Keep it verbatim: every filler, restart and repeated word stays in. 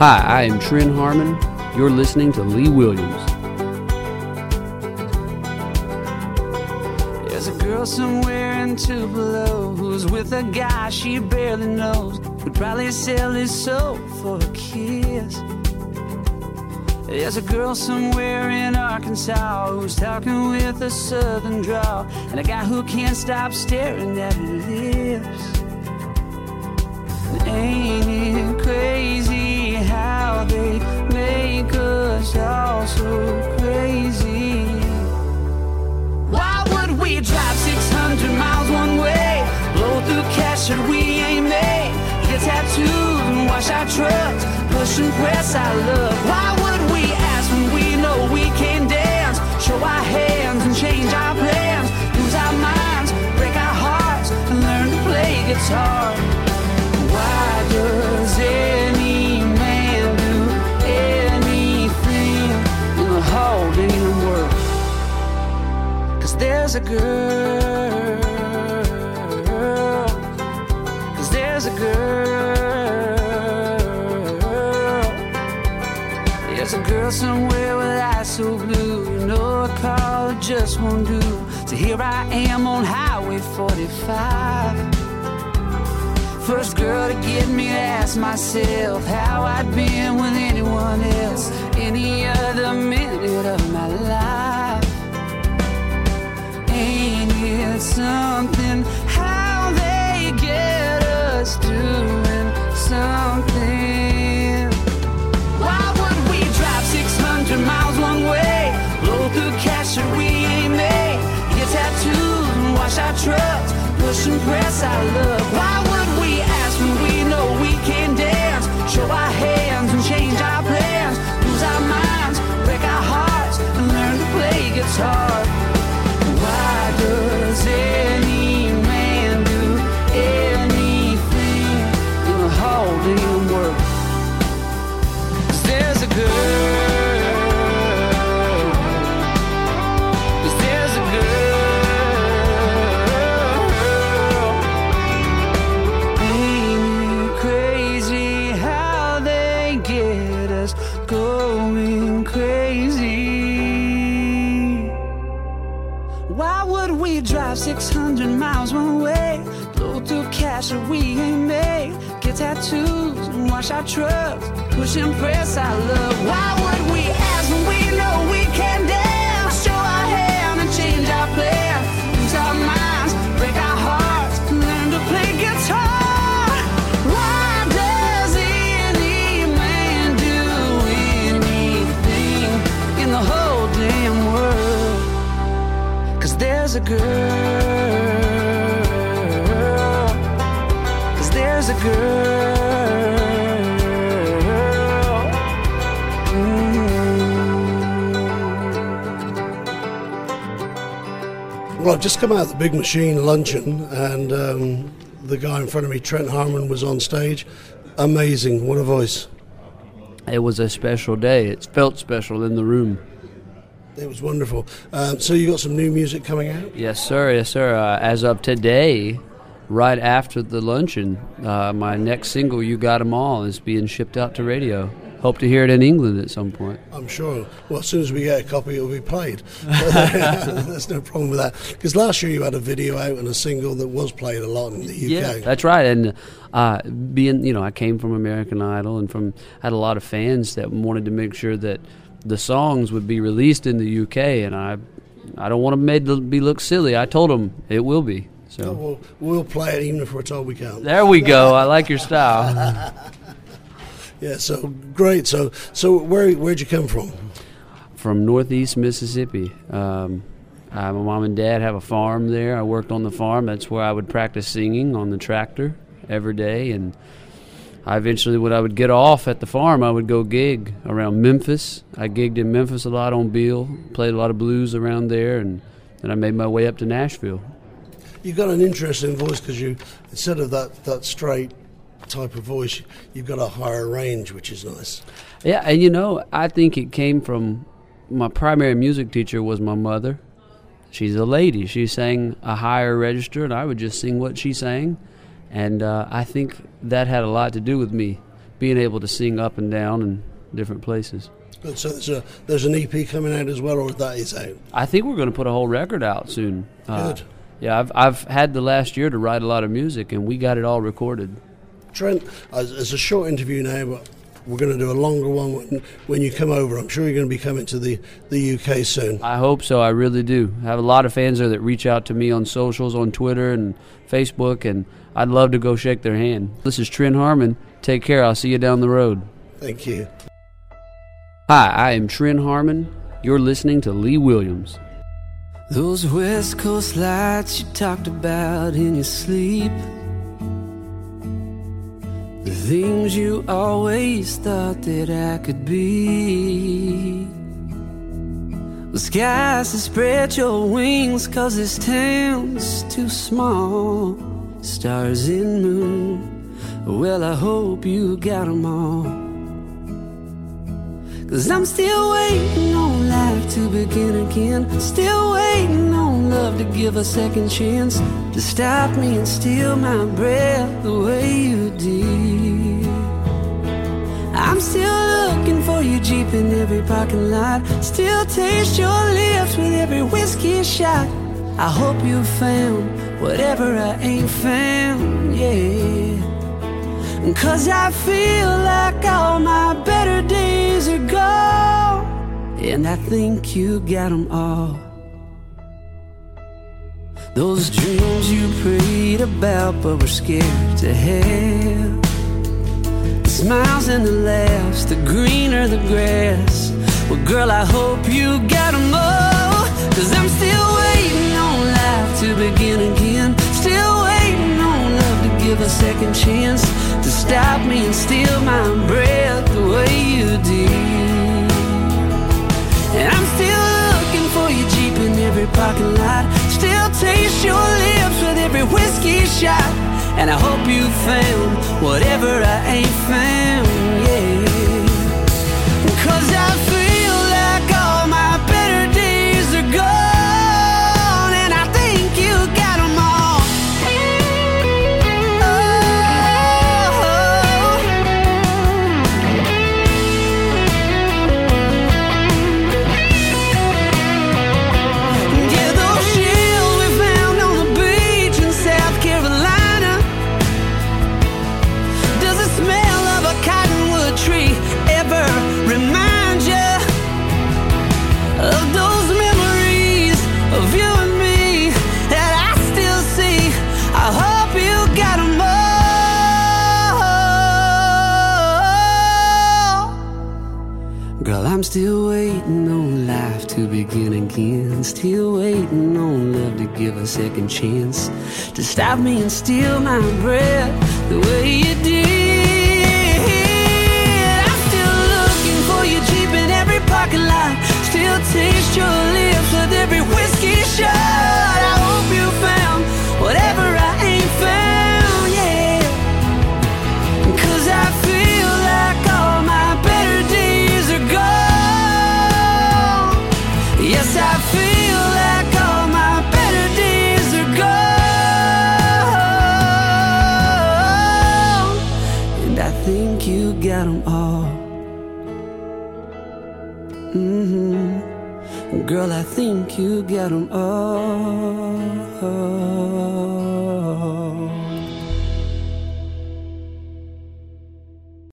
Hi, I am Trent Harmon. You're listening to Lee Williams. There's a girl somewhere in Tupelo who's with a guy she barely knows, would probably sell his soul for a kiss. There's a girl somewhere in Arkansas who's talking with a southern drawl, and a guy who can't stop staring at her lips. And ain't it crazy how they make us all so crazy? Why would we drive six hundred miles one way, blow through cash that we ain't made, get tattoos and wash our trucks, push and press our love? Why would we ask when we know we can dance, show our hands and change our plans, lose our minds, break our hearts, and learn to play guitar? Why does any man do anything in the whole damn world? Cause there's a girl, cause there's a girl, there's a girl somewhere with eyes so blue, you know a car just won't do. So here I am on Highway forty-five, first girl to get me to ask myself how I'd been with anyone else, any other minute of my life. Ain't it something how they get us doing something? Why would we drive six hundred miles one way, blow through cash that we ain't made, get tattoos and wash our trucks, push and press our love? Why would we ask when we know we can dance, show our hands and change our plans, lose our minds, break our hearts, and learn to play guitar? Why does any man do anything in the whole damn world? 'Cause there's a girl, 'cause there's a girl. Ain't it crazy how they get us going crazy? Why would we drive six hundred miles one way, blow through cash that we ain't made, get tattoos and wash our trucks, push and press our love? Why would we ask when we know we can dance, show our hand and change our plans, lose our minds, break our hearts, and learn to play guitar? Why does any man do anything in the whole damn world? 'Cause there's a girl, 'cause there's a girl. Well, I've just come out of the Big Machine luncheon, and um, the guy in front of me, Trent Harmon, was on stage. Amazing. What a voice. It was a special day. It felt special in the room. It was wonderful. Um, so you got some new music coming out? Yes, sir. Yes, sir. Uh, as of today, right after the luncheon, uh, my next single, You Got 'Em All, is being shipped out to radio. Hope to hear it in England at some point. I'm sure. Well, as soon as we get a copy, it'll be played. There's no problem with that. Because last year you had a video out and a single that was played a lot in the U K. Yeah, that's right. And uh, being, you know, I came from American Idol and from had a lot of fans that wanted to make sure that the songs would be released in the U K, and I, I don't want to made to be look silly. I told them it will be. So oh, well, we'll play it even if we're told we can't. There we go. I like your style. Yeah, so great. So, so where where'd you come from? From Northeast Mississippi. Um, I, my mom and dad have a farm there. I worked on the farm. That's where I would practice singing on the tractor every day. And I eventually, when I would get off at the farm, I would go gig around Memphis. I gigged in Memphis a lot on Beale, played a lot of blues around there, and then I made my way up to Nashville. You've got an interesting voice because you, instead of that, that straight type of voice, you've got a higher range, which is nice. Yeah, and you know, I think it came from my primary music teacher was my mother. She's a lady. She sang a higher register, and I would just sing what she sang. And uh, I think that had a lot to do with me being able to sing up and down in different places. Good. So there's a there's an E P coming out as well, or that is out? I think we're going to put a whole record out soon. Uh, Good. Yeah, I've I've had the last year to write a lot of music, and we got it all recorded. Trent, as, as a short interview now, but we're going to do a longer one when, when you come over. I'm sure you're going to be coming to the, the U K soon. I hope so. I really do. I have a lot of fans there that reach out to me on socials, on Twitter and Facebook, and I'd love to go shake their hand. This is Trent Harmon. Take care. I'll see you down the road. Thank you. Hi, I am Trent Harmon. You're listening to Lee Williams. Those West Coast lights you talked about in your sleep, the things you always thought that I could be, the skies that spread your wings 'cause this town's too small, stars and moon, well I hope you got them all. 'Cause I'm still waiting on life to begin again, still waiting on love to give a second chance, to stop me and steal my breath the way you did. I'm still looking for your Jeep in every parking lot, still taste your lips with every whiskey shot. I hope you found whatever I ain't found, yeah. 'Cause I feel like all my better days are gone, and I think you got them all. Those dreams you prayed about but were scared to have, the smiles and the laughs, the greener the grass, well girl I hope you got them all. 'Cause I'm still waiting on life to begin again, still waiting on love to give a second chance, to stop me and steal my breath the way you did. And I'm still looking for your Jeep in every parking lot, still taste your lips with every whiskey shot, and I hope you found whatever I ain't found, yeah. 'Cause I feel like all my better days are gone, and I think you got them all. I'm still waiting on life to begin again, still waiting on love to give a second chance, to stop me and steal my breath the way you did. I'm still looking for your Jeep in every parking lot, still taste your lips with every whiskey shot. I hope you found whatever I ain't found, yeah. 'Cause I feel like all my better days are gone. Yes, I feel like all my better days are gone, and I think you got them all. Mm-hmm. Girl, I think you got them all.